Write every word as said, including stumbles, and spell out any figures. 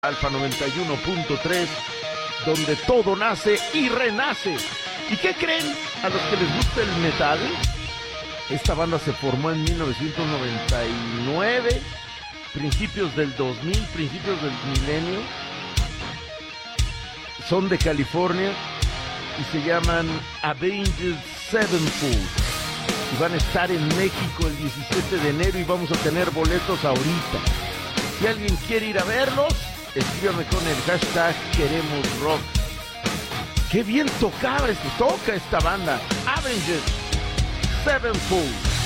Alfa noventa y uno punto tres, donde todo nace y renace. ¿Y qué creen? A los que les gusta el metal, esta banda se formó en mil novecientos noventa y nueve, principios del dos mil, principios del milenio. Son de California y se llaman Avenged Sevenfold. Y van a estar en México el diecisiete de enero y vamos a tener boletos ahorita. Si alguien quiere ir a verlos, escríbame con el hashtag Queremos Rock. ¡Qué bien tocaba esto! Toca esta banda, Avenged Sevenfold.